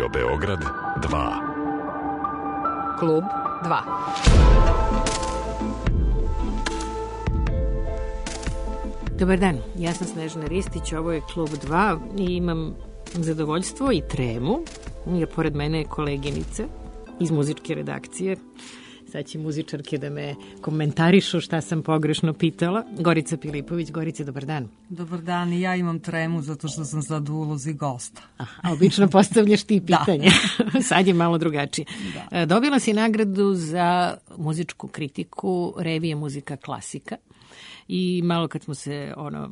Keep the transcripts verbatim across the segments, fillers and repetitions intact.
Radio Beograd dva. Klub dva. Dobar dan, ja sam Snežana Ristić, ovo je Klub dva i imam zadovoljstvo i tremu, jer pored mene je koleginica iz muzičke redakcije. Sad će muzičarke da me komentarišu šta sam pogrešno pitala. Gorica Pilipović. Gorice, dobar dan. Dobar dan, i ja imam tremu zato što sam sad u ulozi gosta. A obično postavljaš ti pitanje. Sad je malo drugačije. Da. Dobila si nagradu za muzičku kritiku revije Muzika klasika i malo kad smo se ono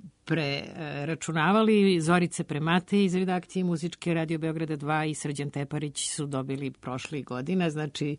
preračunavali, Zorica Premate iz redakcije muzičke Radio Beograda dva i Srđan Teparić su dobili prošlih godina, znači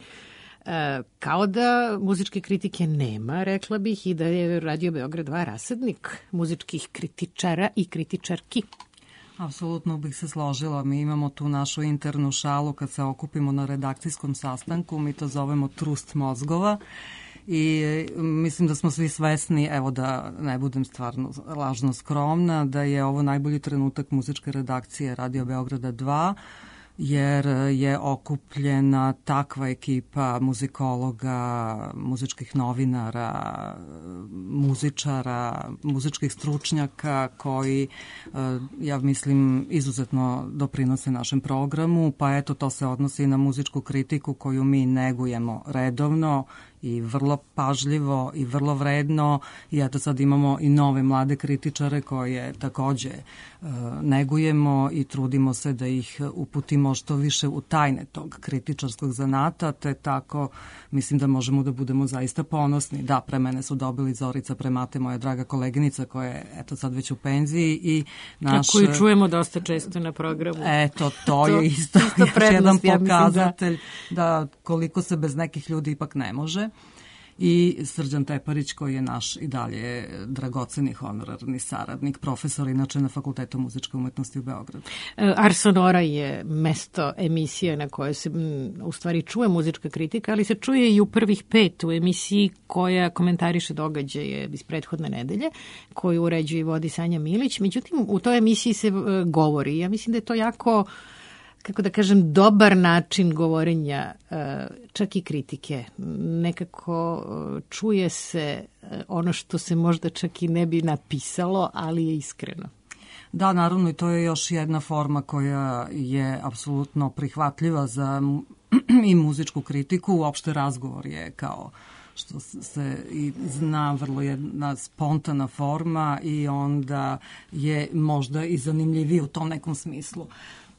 kao da muzičke kritike nema, rekla bih, i da je Radio Beograd dva rasadnik muzičkih kritičara i kritičarki. Apsolutno bih se složila. Mi imamo tu našu internu šalu kad se okupimo na redakcijskom sastanku, mi to zovemo trust mozgova i mislim da smo svi svesni, evo da ne budem stvarno lažno skromna, da je ovo najbolji trenutak muzičke redakcije Radio Beograda dva, jer je okupljena takva ekipa muzikologa, muzičkih novinara, muzičara, muzičkih stručnjaka koji, ja mislim, izuzetno doprinose našem programu, pa eto to se odnosi i na muzičku kritiku koju mi negujemo redovno i vrlo pažljivo i vrlo vredno i eto sad imamo i nove mlade kritičare koje takođe uh, negujemo i trudimo se da ih uputimo što više u tajne tog kritičarskog zanata, te tako mislim da možemo da budemo zaista ponosni. Da, pre mene su dobili Zorica Premate, moja draga koleginica koja je eto sad već u penziji i naš... Koju čujemo dosta često na programu. Eto, to, to je isto, isto prednost, jedan pokazatelj ja da. da koliko se bez nekih ljudi ipak ne može. I Srđan Teparić koji je naš i dalje dragoceni honorarni saradnik, profesor inače na Fakultetu muzičke umetnosti u Beogradu. Ars Sonora je mesto emisije na kojoj se u stvari čuje muzička kritika, ali se čuje i u prvih pet u emisiji koja komentariše događaje iz prethodne nedelje, koju uređuje i vodi Sanja Milić. Međutim, u toj emisiji se govori. Ja mislim da je to jako, kako da kažem, dobar način govorenja, čak i kritike. Nekako čuje se ono što se možda čak i ne bi napisalo, ali je iskreno. Da, naravno, i to je još jedna forma koja je apsolutno prihvatljiva za i muzičku kritiku. Uopšte razgovor je kao što se i zna vrlo jedna spontana forma i onda je možda i zanimljiviji u tom nekom smislu.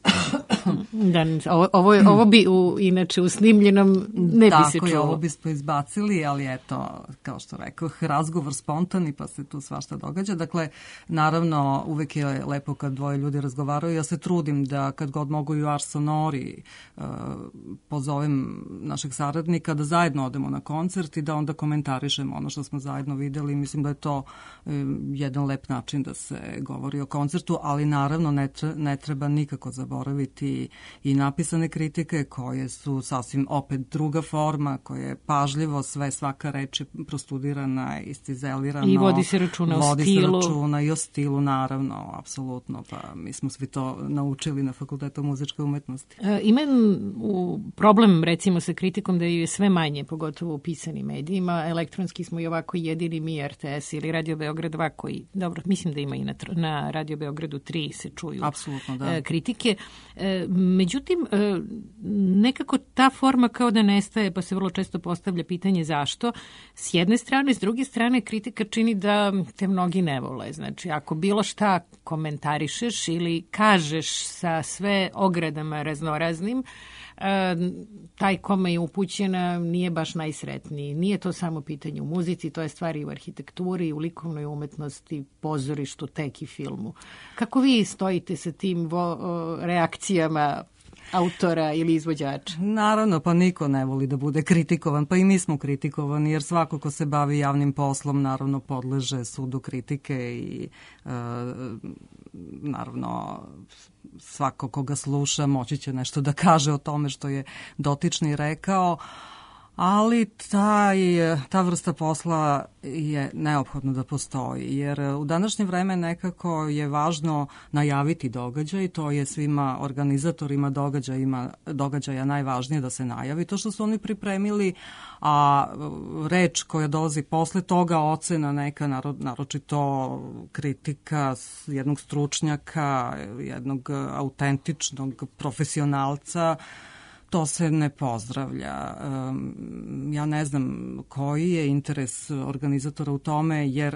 Da, ovo, ovo, je, ovo bi u, inače u snimljenom ne Tako bi se čulo. Tako je, ovo bismo izbacili, ali eto, kao što rekao, razgovor spontani pa se tu svašta događa. Dakle, naravno, uvek je lepo kad dvoje ljudi razgovaraju. Ja se trudim da kad god mogu i u Ars Sonori uh, pozovem našeg saradnika da zajedno odemo na koncert i da onda komentarišemo ono što smo zajedno videli. Mislim da je to um, jedan lep način da se govori o koncertu, ali naravno ne, tre, ne treba nikako zaboraviti i napisane kritike koje su sasvim opet druga forma, koja je pažljivo, sve, svaka reč je prostudirana, istizelirano. I vodi se računa o vodi stilu. Vodi se računa i o stilu, naravno, apsolutno, pa mi smo svi to naučili na Fakultetu muzičke umetnosti. E, ima u problem, recimo, sa kritikom da je sve manje, pogotovo u pisanim medijima. Elektronski smo i ovako jedini mi, R T S ili Radio Beograd dva, koji, dobro, mislim da ima i na, na Radio Beogradu tri se čuju apsolutno, da. E, kritike. E, međutim, e, nekako ta forma kao da nestaje, pa se vrlo često postavlja pitanje zašto. S jedne strane, s druge strane, kritika čini da te mnogi ne vole. Znači, ako bilo šta komentarišeš ili kažeš sa sve ogradama raznoraznim, e, taj kome je upućena nije baš najsretniji. Nije to samo pitanje u muzici, to je stvar i u arhitekturi, u likovnoj umetnosti, pozorištu, tek i filmu. Kako vi stojite sa tim vo, reakcijama autora ili izvođača? Naravno, pa niko ne voli da bude kritikovan, pa i mi smo kritikovani, jer svako ko se bavi javnim poslom naravno podleže sudu kritike i e, naravno svako koga sluša moći će nešto da kaže o tome što je dotični rekao. Ali taj, ta vrsta posla je neophodno da postoji, jer u današnje vreme nekako je važno najaviti događaj, to je svima organizatorima događajima, događaja najvažnije da se najavi. To što su oni pripremili, a reč koja dolazi posle toga, ocena neka, naročito kritika jednog stručnjaka, jednog autentičnog profesionalca, to se ne pozdravlja. Ja ne znam koji je interes organizatora u tome, jer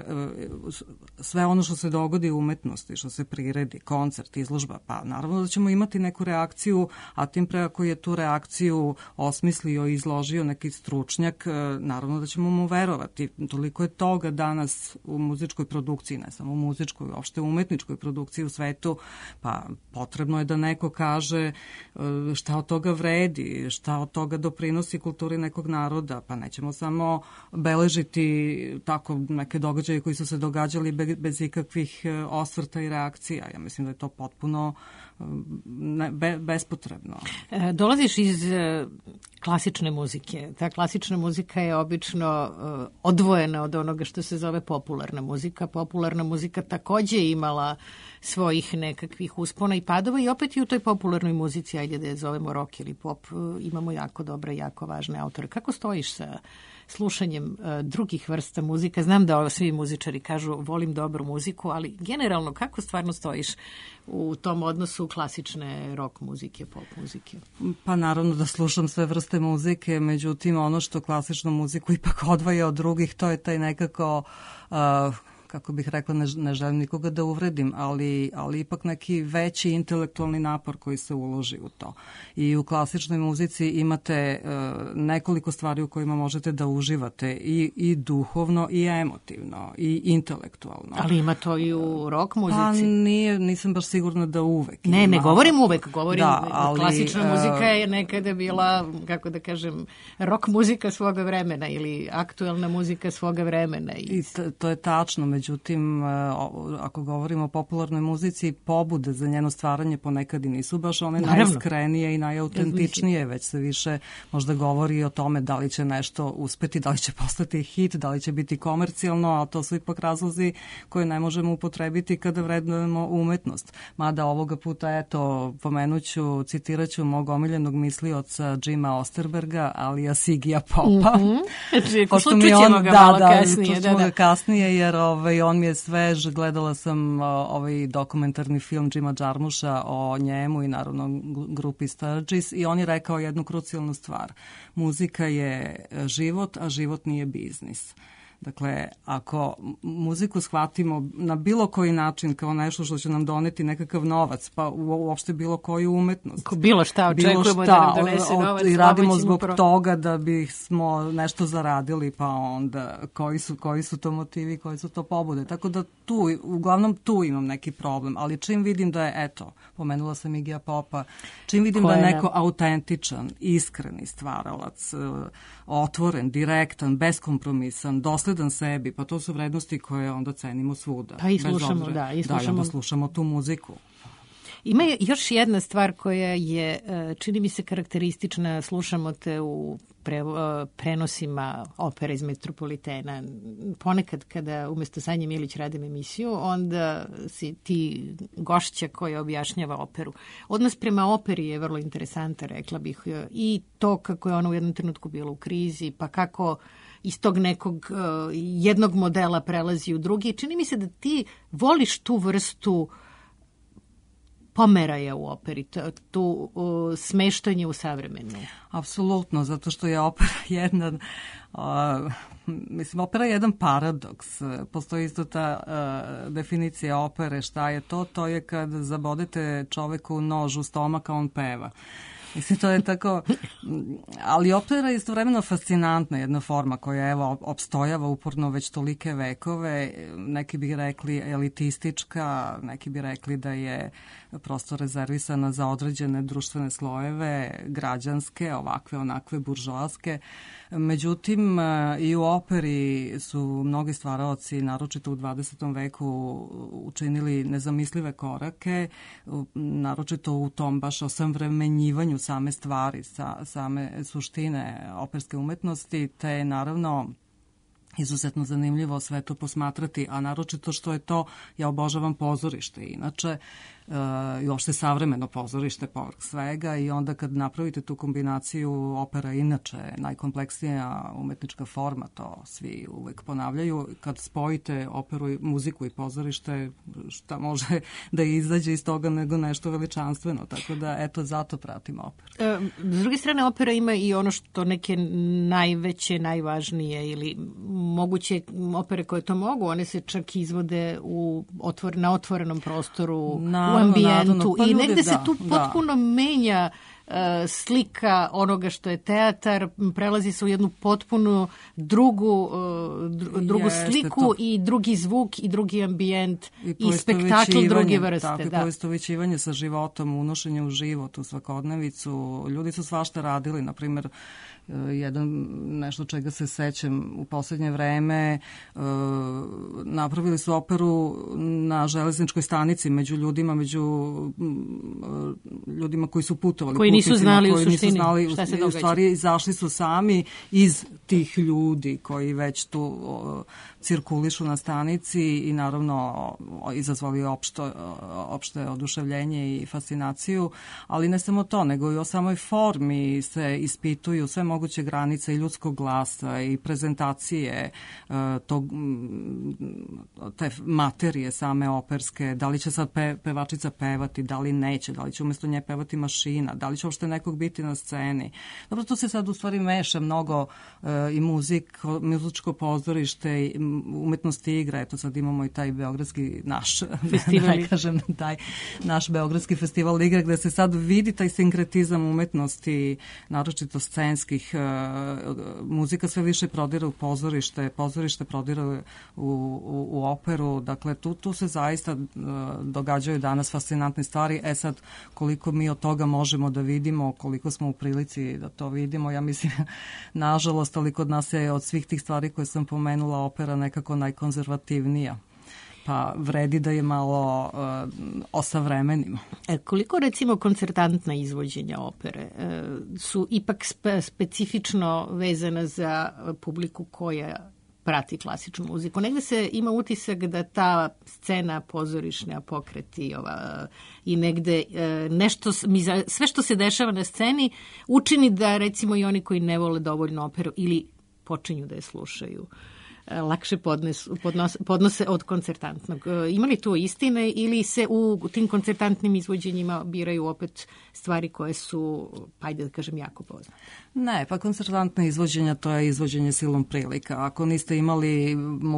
sve ono što se dogodi u umetnosti, što se priredi, koncert, izložba, pa naravno da ćemo imati neku reakciju, a tim pre ako je tu reakciju osmislio i izložio neki stručnjak, naravno da ćemo mu verovati. Toliko je toga danas u muzičkoj produkciji, ne samo u muzičkoj, uopšte u umetničkoj produkciji u svetu, pa potrebno je da neko kaže šta od toga vredi, šta od toga doprinosi kulturi nekog naroda, pa nećemo samo beležiti tako neke događaje koji su se događali bez, bez ikakvih osvrta i reakcija. Ja mislim da je to potpuno ne, be, bespotrebno. E, dolaziš iz e, klasične muzike. Ta klasična muzika je obično e, odvojena od onoga što se zove popularna muzika. Popularna muzika takođe je imala svojih nekakvih uspona i padova i opet i u toj popularnoj muzici, ajde da je zovemo rock ili pop, imamo jako dobre, jako važne autore. Kako stojiš sa slušanjem uh, drugih vrsta muzika? Znam da svi muzičari kažu volim dobru muziku, ali generalno kako stvarno stojiš u tom odnosu klasične rock muzike, pop muzike? Pa naravno da slušam sve vrste muzike, međutim ono što klasičnu muziku ipak odvaja od drugih, to je taj nekako... Uh, kako bih rekla, ne, ne želim nikoga da uvredim, ali, ali ipak neki veći intelektualni napor koji se uloži u to. I u klasičnoj muzici imate uh, nekoliko stvari u kojima možete da uživate i, i duhovno i emotivno i intelektualno. Ali ima to i u rock muzici? Pa nije, nisam baš sigurna da uvek. Ne, ima. ne govorim uvek, govorim da, ali, klasična muzika je nekada bila, kako da kažem, rock muzika svoga vremena ili aktuelna muzika svoga vremena. I, I to, to je tačno, međutim, ako govorimo o popularnoj muzici, pobude za njeno stvaranje ponekad i nisu baš one Naravno. najiskrenije i najautentičnije, već se više možda govori o tome da li će nešto uspeti, da li će postati hit, da li će biti komercijalno, a to su ipak razlozi koje ne možemo upotrebiti kada vrednujemo umetnost. Mada ovoga puta, eto, pomenuću, citiraću mog omiljenog mislioca Jima Osterberga, alias Iggyja Popa. Mm-hmm. Znači, pošto mi on, ga da, malo da, kasnije. Da, da, kasnije, jer ovaj, on mi je svež, gledala sam ovaj dokumentarni film Jima Jarmusha o njemu i naravno grupi Sturgis i on je rekao jednu krucijalnu stvar. Muzika je život, a život nije biznis. Dakle, ako muziku shvatimo na bilo koji način kao nešto što će nam doneti nekakav novac, pa uopšte bilo koju umetnost. Ko bilo šta očekujemo bilo šta, da nam donese novac. I radimo zbog pro... toga da bismo nešto zaradili, pa onda koji su, koji su to motivi, koji su to pobude. Tako da tu, uglavnom tu imam neki problem, ali čim vidim da je, eto, pomenula sam Iggyja Popa, čim vidim Koje? da je neko autentičan, iskreni stvaralac, otvoren, direktan, beskompromisan, dosledan sebi, pa to su vrednosti koje onda cenimo svuda. Pa i slušamo, da. I slušamo. Da, i onda slušamo tu muziku. Ima još jedna stvar koja je, čini mi se, karakteristična, slušamo te u pre, prenosima opere iz Metropolitena. Ponekad kada umesto Sanje Milić radim emisiju, onda si ti gošća koja objašnjava operu. Odnos prema operi je vrlo interesantan, rekla bih, i to kako je ona u jednom trenutku bila u krizi, pa kako iz tog nekog uh, jednog modela prelazi u drugi. Čini mi se da ti voliš tu vrstu pomeraja u operi, tu uh, smeštanje u savremenu. Apsolutno, zato što je opera jedan, uh, mislim, opera je jedan paradoks. Postoji isto ta uh, definicija opere, šta je to? To je kad zabodete čoveku nož u stomak, a on peva. Mislim, to je tako, ali opera je istovremeno fascinantna jedna forma koja, evo, opstojava uporno već tolike vekove. Neki bi rekli elitistička, neki bi rekli da je prosto rezervisana za određene društvene slojeve, građanske, ovakve, onakve, buržoaske. Međutim, i u operi su mnogi stvaraoci, naročito u dvadesetom veku, učinili nezamislive korake, naročito u tom baš osavremenjivanju same stvari, sa, same suštine operske umetnosti, te naravno izuzetno zanimljivo sve to posmatrati, a naročito što je to, ja obožavam pozorište inače, i uopšte savremeno pozorište povrh svega, i onda kad napravite tu kombinaciju, opera inače najkompleksnija umetnička forma, to svi uvek ponavljaju, kad spojite operu, muziku i pozorište, šta može da izađe iz toga nego nešto veličanstveno, tako da eto zato pratim operu. E, s druge strane, opera ima i ono što neke najveće, najvažnije ili moguće opere koje to mogu, one se čak izvode u otvor, na otvorenom prostoru, na u ambijentu pa i negde da, se tu potpuno da. menja uh, slika onoga što je teatar, prelazi se u jednu potpuno drugu, uh, drugu Jeste sliku to. I drugi zvuk i drugi ambijent i, i spektakl druge vrste. Tako, da. I poistovećivanje sa životom, unošenje u život, u svakodnevicu. Ljudi su svašta radili, na primjer, jedan nešto čega se sećam u poslednje vreme, uh, napravili su operu na železničkoj stanici među ljudima, među uh, ljudima koji su putovali, koji nisu znali koji u suštini nisu znali, šta se događa. U stvari izašli su sami iz tih ljudi koji već tu uh, cirkulišu na stanici i naravno izazvali opšto, opšte oduševljenje i fascinaciju, ali ne samo to, nego i o samoj formi se ispituju sve moguće granice i ljudskog glasa i prezentacije tog, te materije same operske, da li će sad pe, pevačica pevati, da li neće, da li će umjesto nje pevati mašina, da li će uopšte nekog biti na sceni. Dobro, tu se sad u stvari meša mnogo i muzik, muzičko pozorište, umetnosti igre, eto sad imamo i taj beogradski naš, festival, ne kažem, taj naš beogradski festival igre, gde se sad vidi taj sinkretizam umetnosti, naročito scenskih. Muzika sve više prodire u pozorište, pozorište prodire u, u, u operu, dakle tu, tu se zaista događaju danas fascinantne stvari. E sad, koliko mi od toga možemo da vidimo, koliko smo u prilici da to vidimo, ja mislim, nažalost, ali kod nas je od svih tih stvari koje sam pomenula opera nekako najkonzervativnija. Pa vredi da je malo uh, osavremenimo. E, koliko recimo koncertantna izvođenja opere e, su ipak spe, specifično vezana za publiku koja prati klasičnu muziku? Negde se ima utisak da ta scena pozorišna pokreti ova, i negde e, nešto, sve što se dešava na sceni učini da recimo i oni koji ne vole dovoljno operu ili počinju da je slušaju, lakše podnesu, podnose, podnose od koncertantnog. Ima li to istine ili se u tim koncertantnim izvođenjima biraju opet stvari koje su, pa ajde da kažem, jako poznate? Ne, pa koncertantne izvođenja to je izvođenje silom prilika. Ako niste imali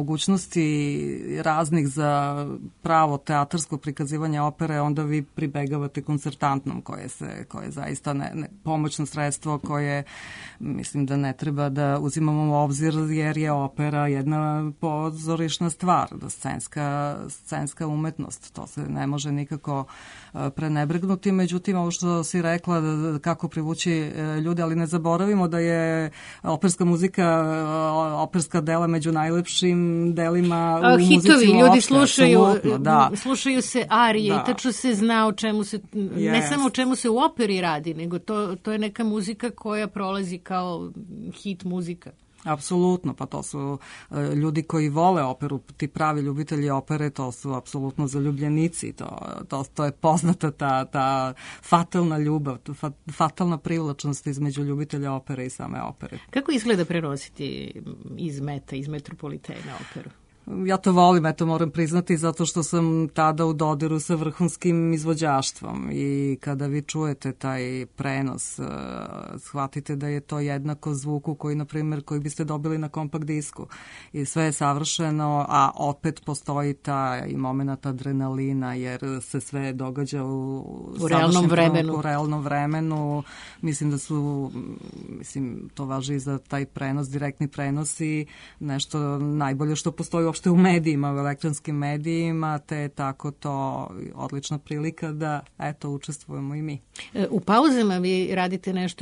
mogućnosti raznih za pravo teatarsko prikazivanje opere, onda vi pribegavate koncertantnom koje se, koje je zaista ne, ne, pomoćno sredstvo koje mislim da ne treba da uzimamo u obzir jer je opera jedna pozorišna stvar, da scenska, scenska umetnost. To se ne može nikako prenebregnuti. Međutim, ovo što si rekla, da, kako privući ljude, ali ne zaboravimo da je operska muzika, operska dela među najlepšim delima u muzici. Hitovi, ljudi opšte, slušaju, da. slušaju se arije da. I tačno se zna o čemu se, yes. ne samo o čemu se u operi radi, nego to, to je neka muzika koja prolazi kao hit muzika. Apsolutno, pa to su uh, ljudi koji vole operu, ti pravi ljubitelji opere, to su apsolutno zaljubljenici, to, to, to je poznata ta, ta fatalna ljubav, ta fatalna privlačnost između ljubitelja opere i same opere. Kako izgleda prenositi iz meta, iz Metropolitena operu? Ja to volim, eto moram priznati, zato što sam tada u dodiru sa vrhunskim izvođaštvom i kada vi čujete taj prenos, uh, shvatite da je to jednako zvuku koji, na primjer, koji biste dobili na kompakt disku i sve je savršeno, a opet postoji ta i moment adrenalina jer se sve događa u, u realnom vremenu. U realnom vremenu. Mislim da su, mislim, to važi i za taj prenos, direktni prenos i nešto najbolje što postoji uopšte u medijima, u elektronskim medijima, te tako to odlična prilika da, eto, učestvujemo i mi. U pauzama vi radite nešto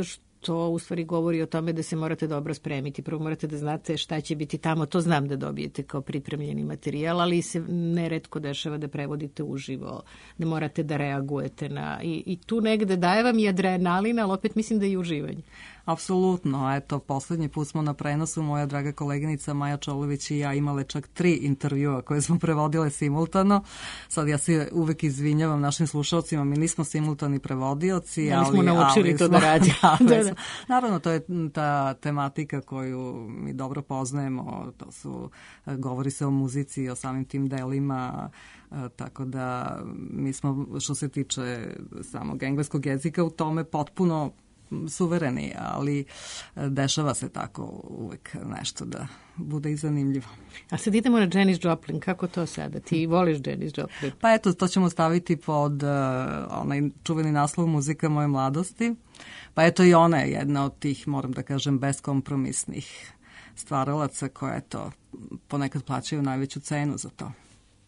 to u stvari govori o tome da se morate dobro spremiti. Prvo morate da znate šta će biti tamo, to znam da dobijete kao pripremljeni materijal, ali se neretko dešava da prevodite uživo, da morate da reagujete na... I, i tu negde daje vam i adrenalin, ali opet mislim da je i uživanje. Apsolutno, eto, poslednji put smo na prenosu, moja draga koleginica Maja Čolović i ja imale čak tri intervjua koje smo prevodile simultano. Sad ja se uvek izvinjavam našim slušalcima, mi nismo simultani prevodioci, ali, ali smo naučili ali to smo, da radimo. da, da. Naravno, to je ta tematika koju mi dobro poznajemo, to su, govori se o muzici, o samim tim delima, tako da mi smo, što se tiče samog engleskog jezika, u tome potpuno suvereni, ali dešava se tako uvek nešto da bude i zanimljivo. A sad idemo na Janis Joplin, kako to sada? Ti voliš Janis Joplin? Pa eto, to ćemo staviti pod uh, onaj čuveni naslov Muzika moje mladosti. Pa eto i ona je jedna od tih, moram da kažem, beskompromisnih stvaralaca koja eto ponekad plaćaju najveću cenu za to.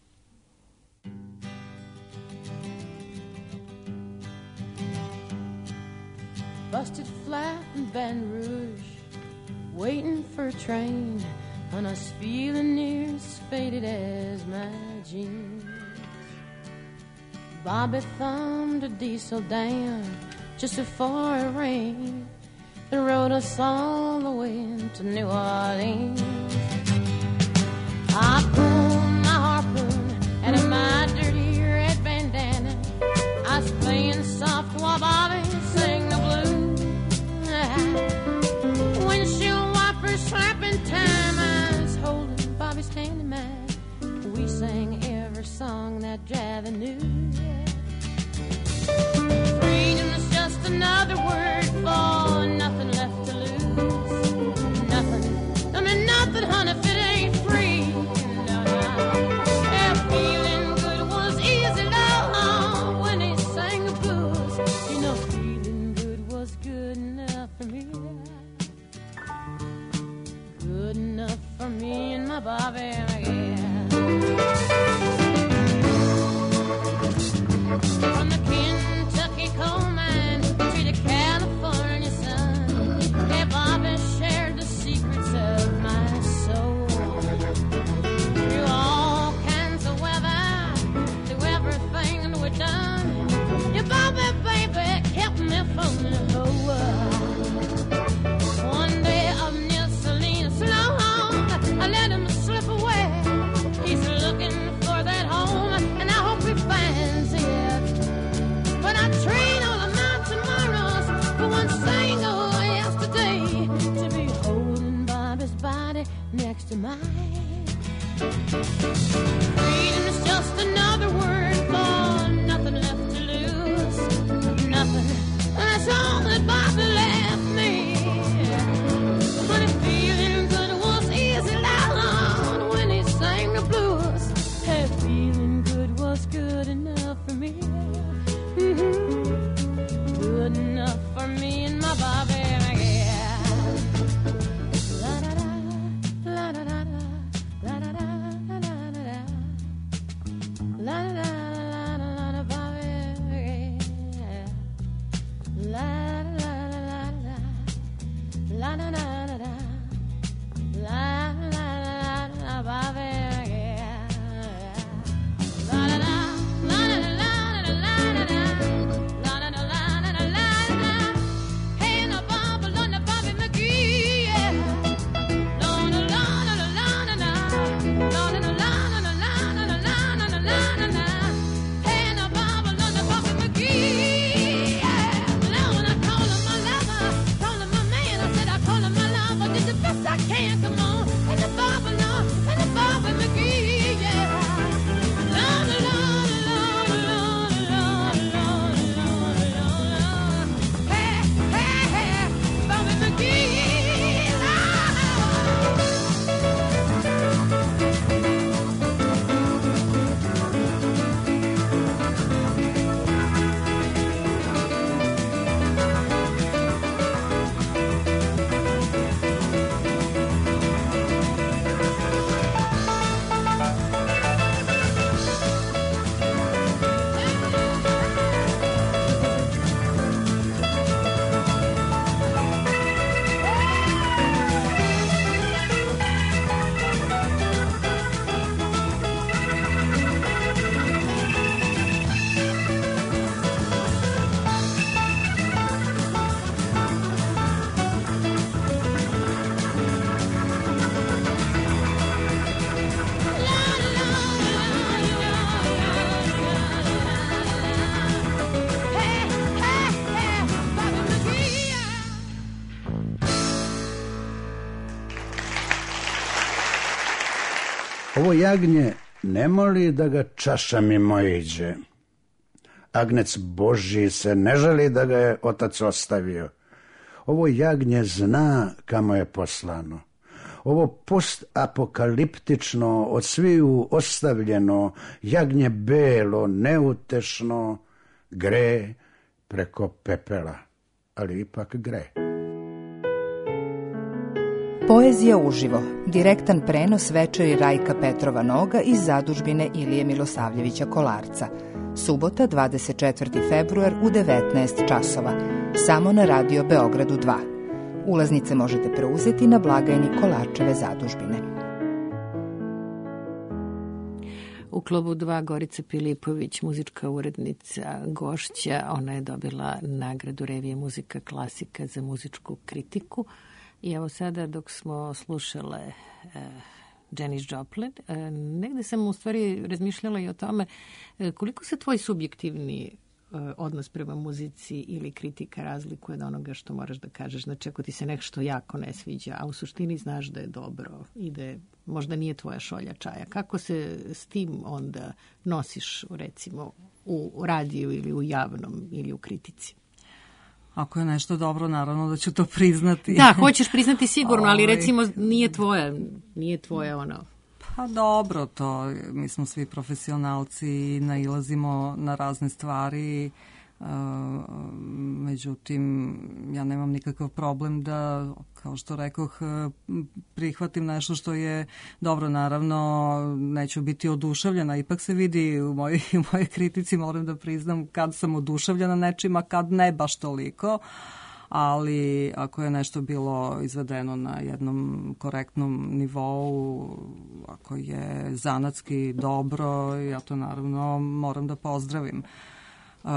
Busted flat in Baton Rouge, waiting for a train, and I was feeling near as faded as my jeans. Bobby thumbed a diesel down just before it rained and rode us all the way to New Orleans. I pulled my harpoon out of my dirty red bandana. I was playing soft while Bobby sang the blues. Windshield wipers slapping time, I was holding Bobby's hand in mine. We sang every song that Javi knew. Freedom is just another word for nothing left to lose. Nothing, I mean nothing, honey, if it ain't free. No, no. Yeah, feeling good was easy, love, when he sang the blues. You know, feeling good was good enough for me. Good enough for me and my Bobby, yeah. From the Kentucky coal mine to the California sun, yeah, Bobby shared the secrets of my soul. Through all kinds of weather, through everything that we've done, yeah, Bobby, baby, kept me from the whole world. One day up near Salinas, Sloan, I let him slip away. He's looking for that home, and I hope he finds it. But I trade all of my tomorrows for one single yesterday, to be holding Bobby's body next to mine. Freedom is just another word for nothing left to lose. Nothing, that's all that Bobby left me. But if feeling good was easy, loud when he sang the blues, hey, feeling good was good enough for me. Mm-hmm. Good enough for me and my Bobby, yeah. La da da, la da da da, la da da da da da. Ovo jagnje ne moli da ga čaša mimo iđe. Agnec Božji se ne žali da ga je otac ostavio. Ovo jagnje zna kamo je poslano. Ovo postapokaliptično, od sviju ostavljeno, jagnje belo, neutešno, gre preko pepela, ali ipak gre. Poezija uživo, direktan prenos večeri Rajka Petrova Noga iz zadužbine Ilije Milosavljevića Kolarca. Subota, dvadeset četvrti februar u devetnaest časova, samo na Radio Beogradu dva. Ulaznice možete preuzeti na blagajni Kolarčeve zadužbine. U klubu dva Gorica Pilipović, muzička urednica, gošća. Ona je dobila nagradu revije Muzika klasika za muzičku kritiku. I evo sada dok smo slušale uh, Janis Joplin, uh, negde sam u stvari razmišljala i o tome uh, koliko se tvoj subjektivni uh, odnos prema muzici ili kritika razlikuje od onoga što moraš da kažeš. Znači, ako ti se nešto jako ne sviđa, a u suštini znaš da je dobro i da je, možda nije tvoja šolja čaja. Kako se s tim onda nosiš, recimo, u radiju ili u javnom ili u kritici? Ako je nešto dobro, naravno da ću to priznati. Da, hoćeš priznati sigurno, ali recimo nije tvoja, nije tvoja ono... Pa dobro, to, mi smo svi profesionalci i nailazimo na razne stvari, uh, međutim, ja nemam nikakav problem da, kao što rekoh, prihvatim nešto što je dobro, naravno, neću biti oduševljena, ipak se vidi u mojoj, u mojoj kritici, moram da priznam kad sam oduševljena nečima, kad ne baš toliko, ali ako je nešto bilo izvedeno na jednom korektnom nivou, ako je zanatski dobro, ja to naravno moram da pozdravim. Uh,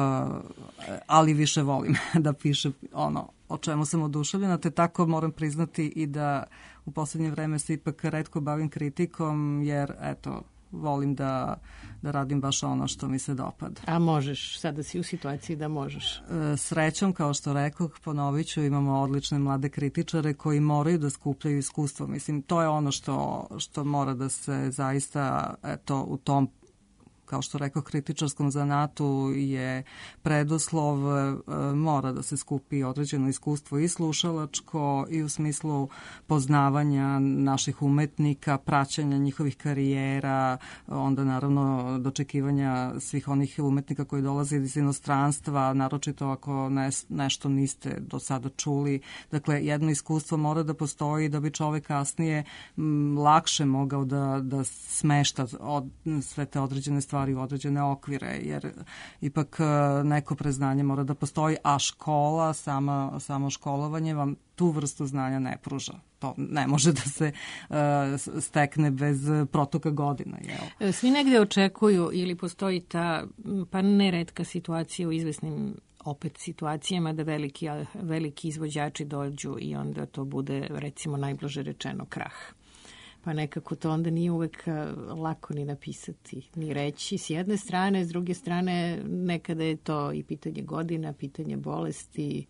ali više volim da piše ono o čemu sam oduševljena, te tako moram priznati i da u poslednje vreme se ipak retko bavim kritikom, jer eto, volim da, da radim baš ono što mi se dopada. A možeš, sada si u situaciji da možeš? Srećom, kao što rekoh, ponovit ću, imamo odlične mlade kritičare koji moraju da skupljaju iskustvo. Mislim, to je ono što, što mora da se zaista, eto, u tom, kao što rekao, kritičarskom zanatu je preduslov, mora da se skupi određeno iskustvo i slušalačko i u smislu poznavanja naših umetnika, praćanja njihovih karijera, onda naravno dočekivanja svih onih umetnika koji dolaze iz inostranstva, naročito ako ne, nešto niste do sada čuli. Dakle, jedno iskustvo mora da postoji da bi čovek kasnije m, lakše mogao da, da smešta od, sve te određene stvari u određene okvire, jer ipak neko preznanje mora da postoji, a škola, sama, samo školovanje vam tu vrstu znanja ne pruža. To ne može da se uh, stekne bez protoka godina. Jel? Svi negde očekuju ili postoji ta, pa neretka situacija u izvesnim opet situacijama da veliki, veliki izvođači dođu i onda to bude, recimo, najblaže rečeno krah. Pa nekako to onda nije uvek lako ni napisati, ni reći s jedne strane, s druge strane nekada je to i pitanje godina, pitanje bolesti.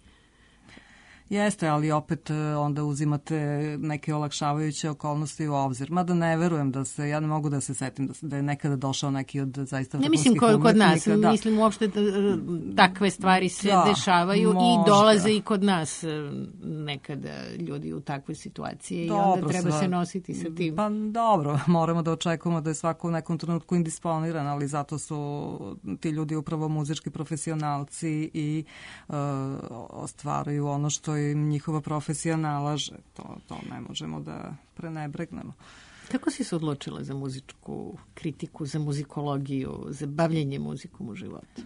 Jeste, ali opet onda uzimate neke olakšavajuće okolnosti u obzir. Mada ne verujem da se, ja ne mogu da se setim da, da je nekada došao neki od zaista vrhunskih umetnika. Ne mislim kod nas, da. Mislim uopšte da takve stvari se da, dešavaju možda. I dolaze i kod nas nekada ljudi u takve situacije dobro, i onda treba sva, se nositi sa tim. Pa dobro, moramo da očekujemo da je svako u nekom trenutku indisponiran, ali zato su ti ljudi upravo muzički profesionalci i uh, ostvaruju ono što im njihova profesija nalaže. To, to ne možemo da prenebregnemo. Kako si se odlučila za muzičku kritiku, za muzikologiju, za bavljenje muzikom u životu?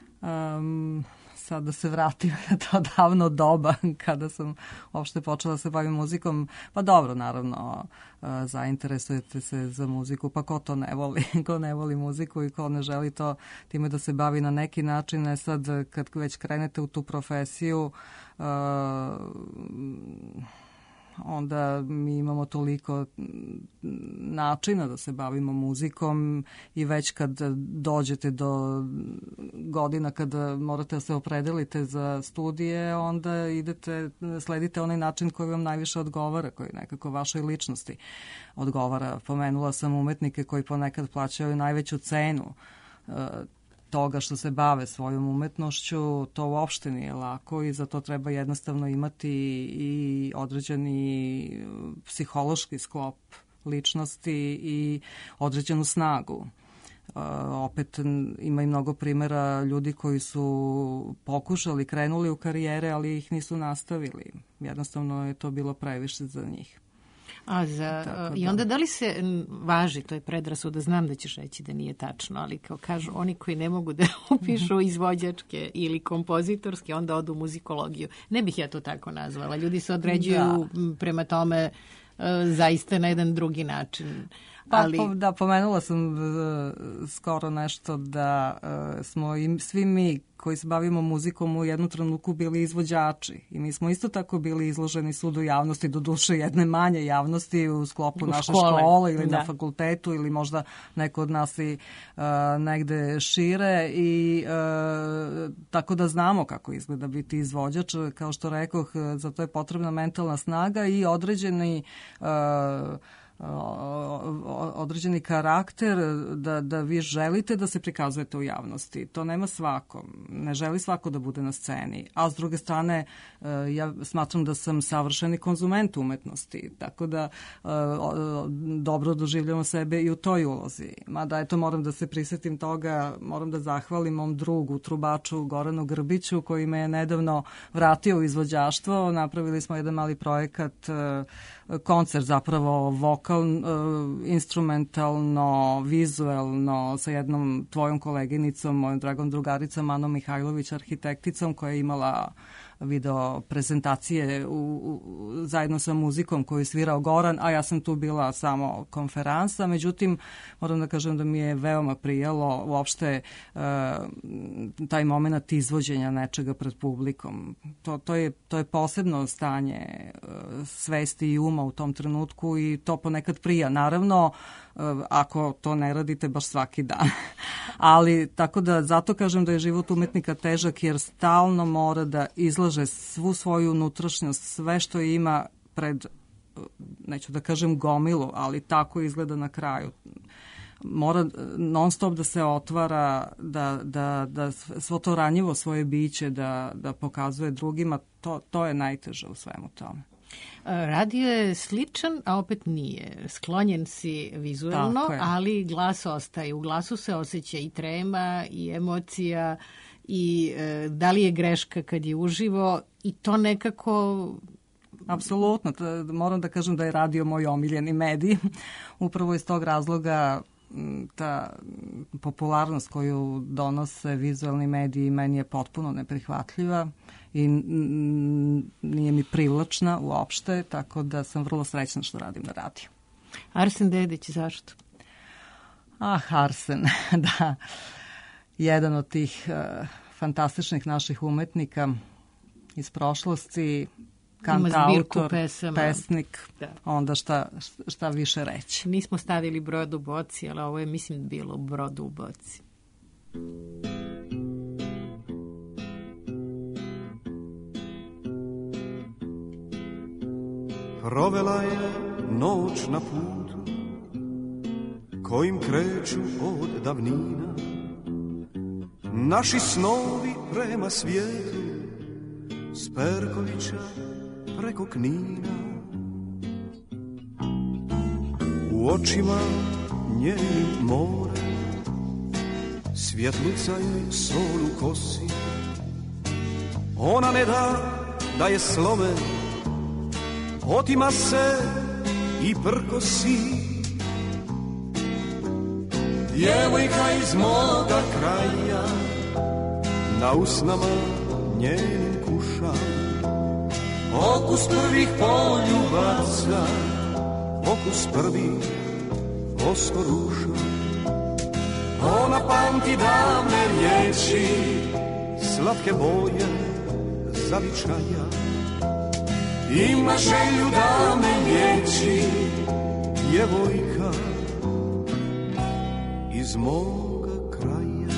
Um, sad da se vratim na to davno doba kada sam uopšte počela da se bavim muzikom. Pa dobro, naravno, zainteresujete se za muziku, pa ko to ne voli? Ko ne voli muziku i ko ne želi to time da se bavi na neki način. E sad, kad već krenete u tu profesiju, uh, onda mi imamo toliko načina da se bavimo muzikom i već kad dođete do godina kada morate da se opredelite za studije, onda idete, sledite onaj način koji vam najviše odgovara, koji nekako vašoj ličnosti odgovara. Pomenula sam umetnike koji ponekad plaćaju najveću cenu toga što se bave svojom umetnošću, to uopšte nije lako i za to treba jednostavno imati i određeni psihološki sklop ličnosti i određenu snagu. Uh, opet ima i mnogo primjera ljudi koji su pokušali, krenuli u karijere, ali ih nisu nastavili. Jednostavno je to bilo previše za njih. A za, da. I onda da li se važi, to je predrasuda, znam da ćeš reći da nije tačno, ali kao kažu oni koji ne mogu da upišu izvođačke ili kompozitorske, onda odu u muzikologiju. Ne bih ja to tako nazvala. Ljudi se određuju da. prema tome uh, zaista na jedan drugi način. Ali... Pa, da, pomenula sam uh, skoro nešto da uh, smo i svi mi koji se bavimo muzikom u jednu trenutku bili izvođači i mi smo isto tako bili izloženi sudu javnosti, do duše jedne manje javnosti u sklopu u naše škole, škole ili da. na fakultetu ili možda neko od nas i uh, negde šire i uh, tako da znamo kako izgleda biti izvođač. Kao što rekoh, za to je potrebna mentalna snaga i određeni uh, određeni karakter da, da vi želite da se prikazujete u javnosti. To nema svako. Ne želi svako da bude na sceni. A s druge strane, ja smatram da sam savršeni konzument umetnosti. Tako da dobro doživljamo sebe i u toj ulozi. Mada eto, moram da se prisjetim toga, moram da zahvalim mom drugu, trubaču Goranu Grbiću, koji me je nedavno vratio u izvođaštvo. Napravili smo jedan mali projekat, koncert zapravo vokal, instrumentalno, vizuelno sa jednom tvojom koleginicom, mojom dragom drugaricom Anom Mihajlović, arhitekticom, koja je imala video prezentacije u, u, zajedno sa muzikom koju je svirao Goran, a ja sam tu bila samo konferansa. Međutim, moram da kažem da mi je veoma prijelo uopšte uh, taj moment izvođenja nečega pred publikom. To, to, je, to je posebno stanje uh, svesti i uma u tom trenutku i to ponekad prija. Naravno, uh, ako to ne radite baš svaki dan. Ali tako da zato kažem da je život umetnika težak jer stalno mora da izlaže svu svoju unutrašnjost, sve što ima pred, neću da kažem gomilu, ali tako izgleda na kraju. Mora non stop da se otvara, da, da, da svo to ranjivo svoje biće da, da pokazuje drugima, to, to je najteže u svemu tome. Radio je sličan, a opet nije. Sklonjen si vizuelno, ali glas ostaje. U glasu se osjeća i trema, i emocija, i e, da li je greška kad je uživo, i to nekako... Apsolutno. Moram da kažem da je radio moj omiljeni medij. Upravo iz tog razloga ta popularnost koju donose vizualni mediji meni je potpuno neprihvatljiva i nije mi privlačna uopšte, tako da sam vrlo srećna što radim na radiju. Arsen Dedić, zašto? Ah, Arsen, da. Jedan od tih uh, fantastičnih naših umetnika iz prošlosti, kantautor, pesnik, da. Onda šta, šta više reći. Nismo stavili Brod u boci, ali ovo je, mislim, bilo Brod u boci. Provela je noć na putu kojim kreću od davnina naši snovi prema svijetu s Perkovića preko Knina. U očima njenim more, svjetluca joj sol u kosi. Ona ne da da je slome, otima se i prkosi. Djevojka iz moga kraja, na usnama njenim kuša okus prvih poljubaca, okus prvih oskoruša. Ona pamti davne riječi, slatke boje zavičaja ima želju da me liječi, djevojka iz moga kraja.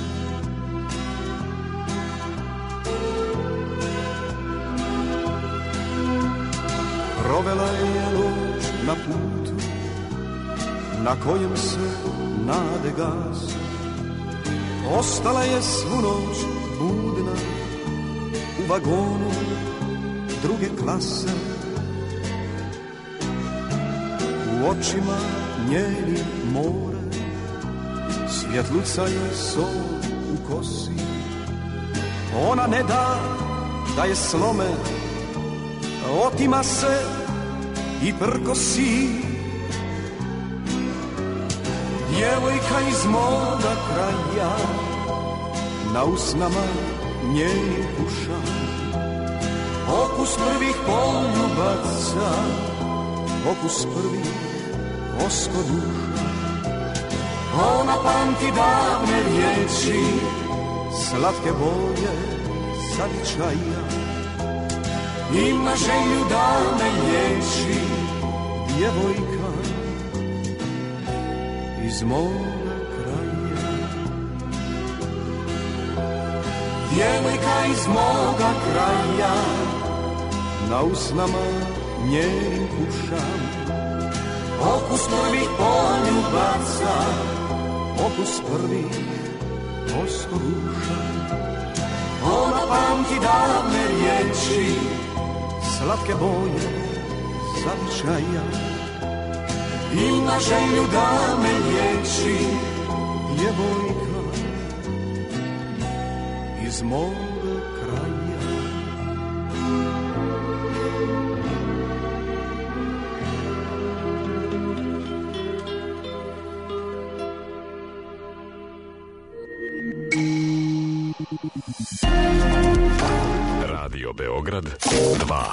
Provela je noć na putu na kojem se nade gase, ostala je svu noć budna u vagonu druge klase. U očima njeni more, svjetluca je sol u kosi. Ona ne da da je slome, otima se i prkosi. Djevojka iz moga kraja, na usnama njenih puša, okus prvih poljubaca, okus prvih oskoduša. Ona pamti davne riječi, slatke boje zavičaja. Ima želju da me liječi, djevojka iz moga kraja. Djevojka iz moga kraja, na usnama njenim pušam, okus prvih poljubaca, okus prvih oskoduša. Ona pamti davne riječi, slatke boje zavičaja. Ima želju da me liječi, djevojka iz moga kraja. Radio Beograd dva.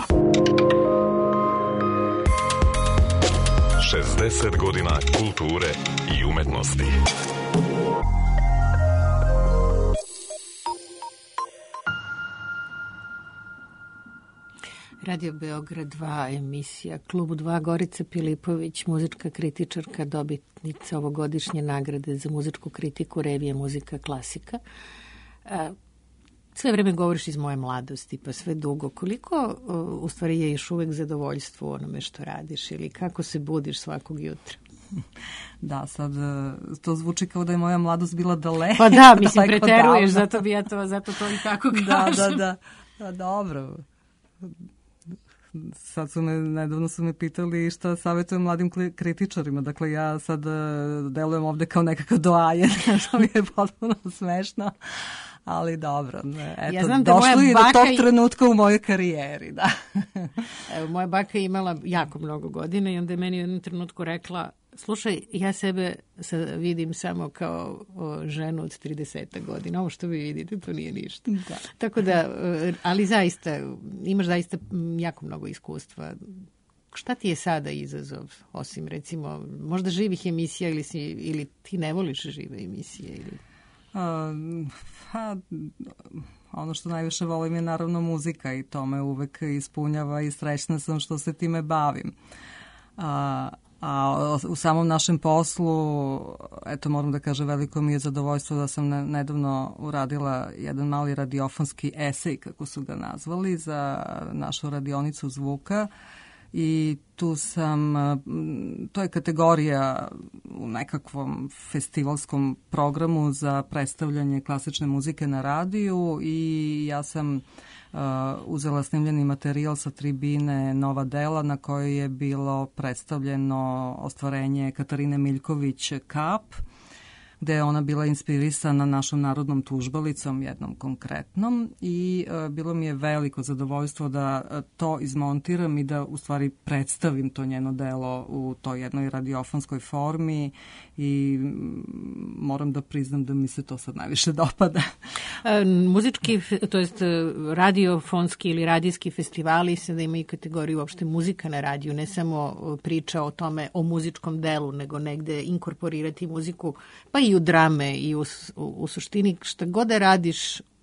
šezdeset godina kulture i umetnosti. Radio Beograd dva, emisija Klubu dva, Gorica Pilipović, muzička kritičarka, dobitnica ovogodišnje nagrade za muzičku kritiku revije Muzika klasika. Sve vreme govoriš iz moje mladosti, pa sve dugo. Koliko u stvari je još uvek zadovoljstvo u onome što radiš ili kako se budiš svakog jutra? Da, sad to zvuči kao da je moja mladost bila daleko. Pa da, mislim, preteruješ, zato bi ja to, zato to i tako kažem. Da, da, da, da, dobro. Sad su me, nedavno su me pitali šta savjetujem mladim kritičarima. Dakle, ja sad delujem ovde kao nekakav doajen, što mi je potpuno smešno. Ali dobro, eto, ja znam da došlo i do tog i... trenutka u mojoj karijeri, da. Evo, moja baka je imala jako mnogo godina i onda je meni u jednom trenutku rekla, slušaj, ja sebe vidim samo kao o, ženu od trideset godina. Ovo što vi vidite, to nije ništa. Da. Tako da, ali zaista, imaš zaista jako mnogo iskustva. Šta ti je sada izazov, osim recimo, možda živih emisija ili, si, ili ti ne voliš žive emisije ili... Uh, ha, ono što najviše volim je naravno muzika i to me uvek ispunjava i srećna sam što se time bavim. A, a u samom našem poslu, eto moram da kažem, veliko mi je zadovoljstvo da sam ne, nedavno uradila jedan mali radiofonski esej, kako su ga nazvali, za našu radionicu zvuka. I tu sam, to je kategorija u nekakvom festivalskom programu za predstavljanje klasične muzike na radiju i ja sam uh, uzela snimljeni materijal sa tribine Nova Dela na kojoj je bilo predstavljeno ostvarenje Katarine Miljković Kap, gde je ona bila inspirisana našom narodnom tužbalicom, jednom konkretnom, i e, bilo mi je veliko zadovoljstvo da e, to izmontiram i da u stvari predstavim to njeno delo u toj jednoj radiofonskoj formi i m, moram da priznam da mi se to sad najviše dopada. E, muzički, to jest radiofonski ili radijski festivali se da imaju kategoriju uopšte muzika na radiju, ne samo priča o tome, o muzičkom delu, nego negde inkorporirati muziku, pa i u drame i u, u, u suštini šta god da radiš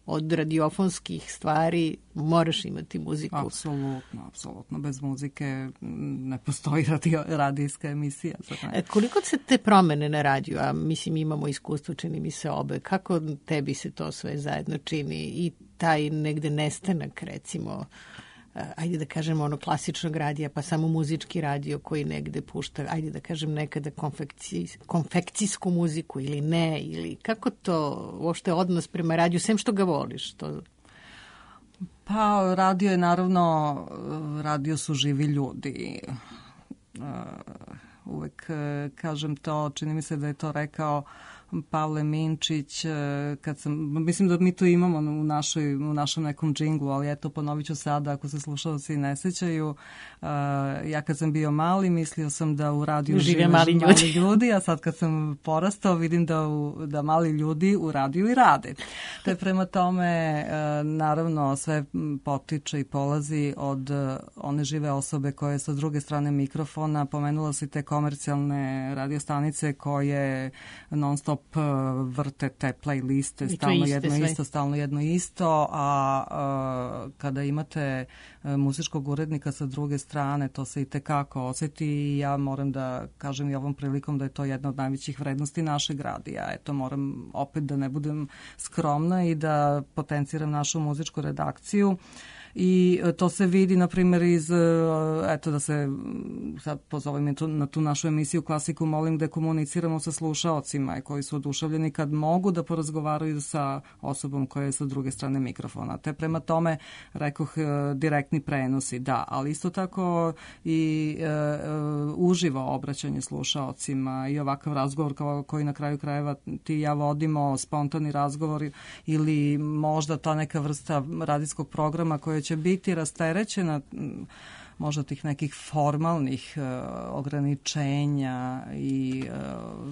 od radiofonskih stvari moraš imati muziku. Apsolutno, apsolutno. Bez muzike ne postoji radio, radijska emisija. E, koliko se te promene na radiju, a mislim imamo iskustvo, čini mi se obe, kako tebi se to sve zajedno čini i taj negde nestanak, recimo, ajde da kažem ono klasičnog radija, pa samo muzički radio koji negde pušta, ajde da kažem nekada konfekcij, konfekcijsku muziku ili ne, ili kako to uopšte odnos prema radiju, sem što ga voliš? To... Pa radio je naravno, radio su živi ljudi. Uvek kažem to, čini mi se da je to rekao Pavle Minčić, kad sam, mislim da mi to imamo u, našoj, u našem nekom džinglu, ali eto ponovit ću sada ako se slušalci ne sećaju. Uh, ja kad sam bio mali mislio sam da u radiju žive, žive mali, ljudi. mali ljudi, a sad kad sam porastao vidim da, u, da mali ljudi u radiju i rade. Te prema tome uh, naravno sve potiče i polazi od uh, one žive osobe koje sa druge strane mikrofona. Pomenula si te komercijalne radiostanice koje non stop vrte te playliste, stalno jedno sve. isto, stalno jedno isto, a, a kada imate muzičkog urednika sa druge strane, to se i tekako osjeti i ja moram da kažem i ovom prilikom da je to jedna od najvećih vrednosti našeg radija. Eto, moram opet da ne budem skromna i da potenciram našu muzičku redakciju. I to se vidi, na primjer, iz, eto da se sad pozovem na tu našu emisiju Klasiku, molim da komuniciramo sa slušaocima koji su oduševljeni kad mogu da porazgovaraju sa osobom koja je sa druge strane mikrofona. Te prema tome, rekoh, direktni prenosi, da, ali isto tako i e, uživo obraćanje slušaocima i ovakav razgovor kao, koji na kraju krajeva ti i ja vodimo, spontani razgovor ili možda ta neka vrsta radijskog programa koja će biti rasterećena možda tih nekih formalnih uh, ograničenja i uh,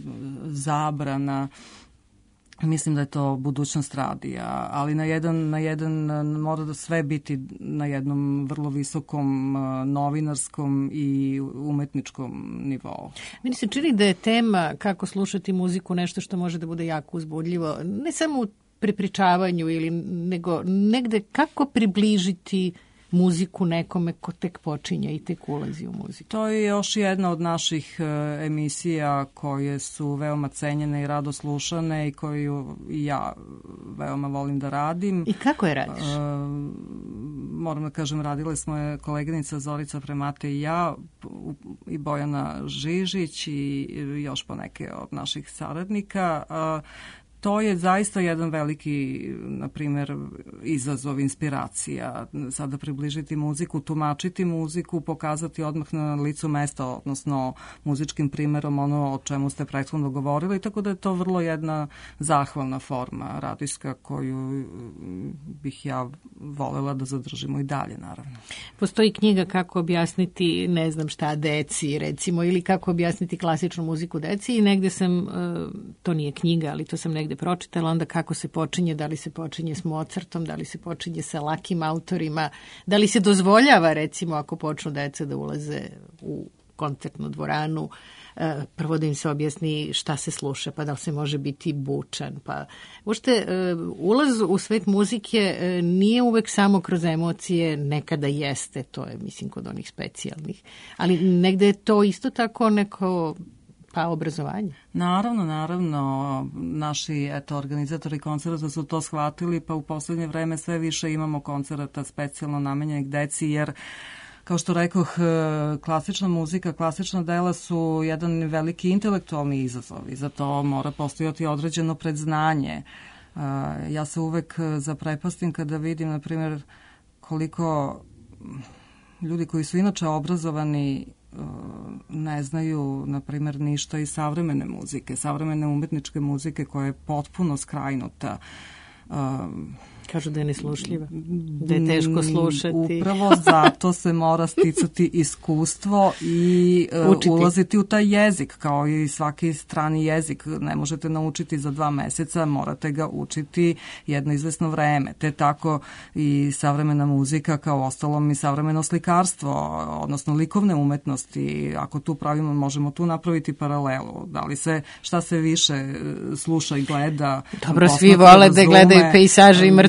zabrana. Mislim da je to budućnost radija, ali na jedan, na jedan mora da sve biti na jednom vrlo visokom uh, novinarskom i umetničkom nivou. Meni se čini da je tema kako slušati muziku nešto što može da bude jako uzbudljivo, ne samo u prepričavanju ili nego negde kako približiti muziku nekome ko tek počinje i tek ulazi u muziku. To je još jedna od naših uh, emisija koje su veoma cenjene i rado slušane i koju i ja veoma volim da radim. I kako je radiš? Uh, moram da kažem, radile smo je koleginica Zorica Fremate i ja i Bojana Žižić i još po neke od naših saradnika. Uh, To je zaista jedan veliki, na primjer, izazov, inspiracija. Sada približiti muziku, tumačiti muziku, pokazati odmah na licu mesta, odnosno muzičkim primjerom ono o čemu ste prethodno govorili, tako da je to vrlo jedna zahvalna forma radijska koju bih ja volela da zadržimo i dalje, naravno. Postoji knjiga kako objasniti, ne znam šta, deci, recimo, ili kako objasniti klasičnu muziku deci i negde sam, to nije knjiga, ali to sam negde pročitala, onda kako se počinje, da li se počinje s Mozartom, da li se počinje sa lakim autorima, da li se dozvoljava, recimo, ako počnu deca da ulaze u koncertnu dvoranu, prvo da im se objasni šta se sluša, pa da li se može biti bučan. Pa, uopšte, ulaz u svet muzike nije uvek samo kroz emocije, nekada jeste, to je, mislim, kod onih specijalnih, ali negde je to isto tako neko pa obrazovanje. Naravno, naravno. Naši eto, organizatori koncerta su to shvatili, pa u poslednje vreme sve više imamo koncerata specijalno namenjenih deci, jer kao što rekoh, klasična muzika, klasična dela su jedan veliki intelektualni izazov i za to mora postojati određeno predznanje. Ja se uvek zaprepastim kada vidim, na primjer, koliko ljudi koji su inače obrazovani ne znaju, na primjer, ništa iz savremene muzike, savremene umetničke muzike koja je potpuno skrajnuta. Kažu da je neslušljiva, da je teško slušati. Upravo zato se mora sticati iskustvo i uh, ulaziti u taj jezik, kao i svaki strani jezik. Ne možete naučiti za dva meseca, morate ga učiti jedno izvesno vreme. Te tako i savremena muzika, kao ostalom i savremeno slikarstvo, odnosno likovne umetnosti. Ako tu pravimo, možemo tu napraviti paralelu. Da li se, šta se više sluša i gleda? Dobro, svi vole da gledaju pejsaže i mrtve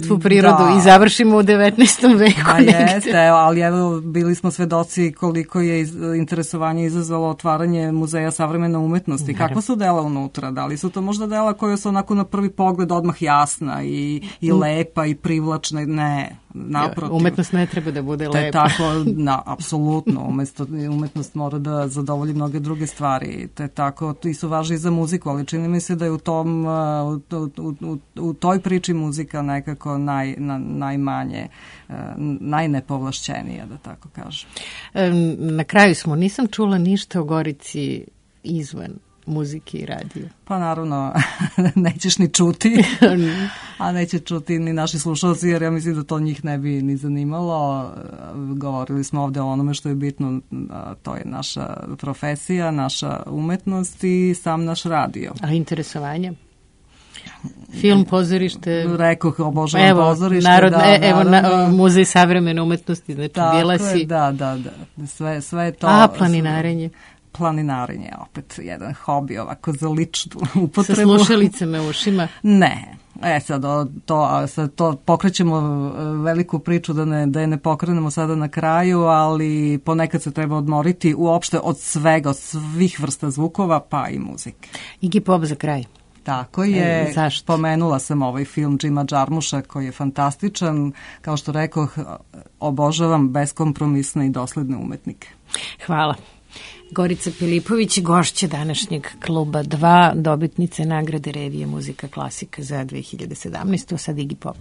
mrtvu prirodu Da. i završimo u devetnaestom veku. A negde. jeste, ali evo, bili smo svedoci koliko je iz, interesovanje izazvalo otvaranje Muzeja savremene umetnosti. Naravno. Kakva su dela unutra? Da li su to možda dela koja su onako na prvi pogled odmah jasna i, i lepa i privlačna? Ne, naprotiv. Umetnost ne treba da bude To je lepa. tako, na, apsolutno. Umesto, umetnost mora da zadovolji mnoge druge stvari. To je tako, i su važni za muziku, ali čini mi se da je u tom, u, u, u, u toj priči muzika nekako naj, na, najmanje, najnepovlašćenija, da tako kažem. Na kraju smo, nisam čula ništa o Gorici izvan muzike i radija. Pa naravno, nećeš ni čuti, a neće čuti ni naši slušalci, jer ja mislim da to njih ne bi ni zanimalo. Govorili smo ovde o onome što je bitno, to je naša profesija, naša umetnost i sam naš radio. A interesovanje? Film, pozorište? Rekoh, obožavam evo, pozorište. Narod, da, e, evo, naravno. na, Muzej savremene umetnosti, znači Tako bila je, si... Da, da, da, sve, sve to... A, planinarenje? Planinarenje, opet jedan hobi ovako za ličnu upotrebu. Sa slušalicama u ušima? Ne. E sad, to, sad to pokrećemo veliku priču da, ne, da je ne pokrenemo sada na kraju, ali ponekad se treba odmoriti uopšte od svega, od svih vrsta zvukova, pa i muzike. Iggy Pop za kraj. Tako je, e, zašto? Pomenula sam ovaj film Jima Jarmusha koji je fantastičan, kao što rekoh, obožavam beskompromisne i dosledne umetnike. Hvala. Gorica Pilipović, gošća današnjeg kluba dva, dobitnice nagrade revije Muzika klasika za dve hiljade sedamnaestu. Sad Iggy Pop.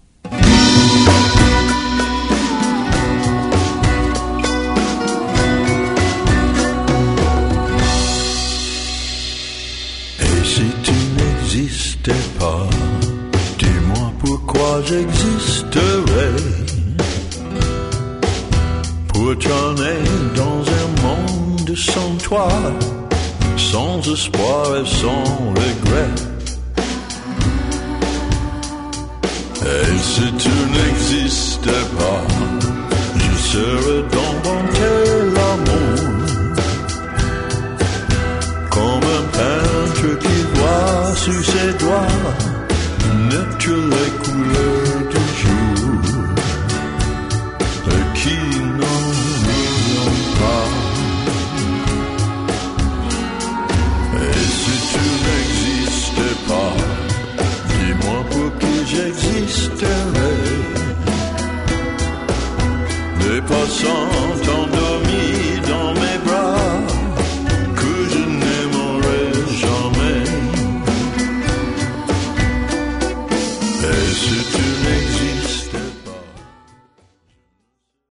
Et si tu n'existais pas, dis-moi pourquoi j'existerais. Pour t'emmener dans un monde sans toi, sans espoir et sans regret. Et si tu n'existais pas, je serais dans mon tel amour, comme un peintre qui voit sur ses doigts naître les couleurs du jour, et qui n'en oublions pas. Et si tu n'existais pas, dis-moi pour qui j'existerais. Les passants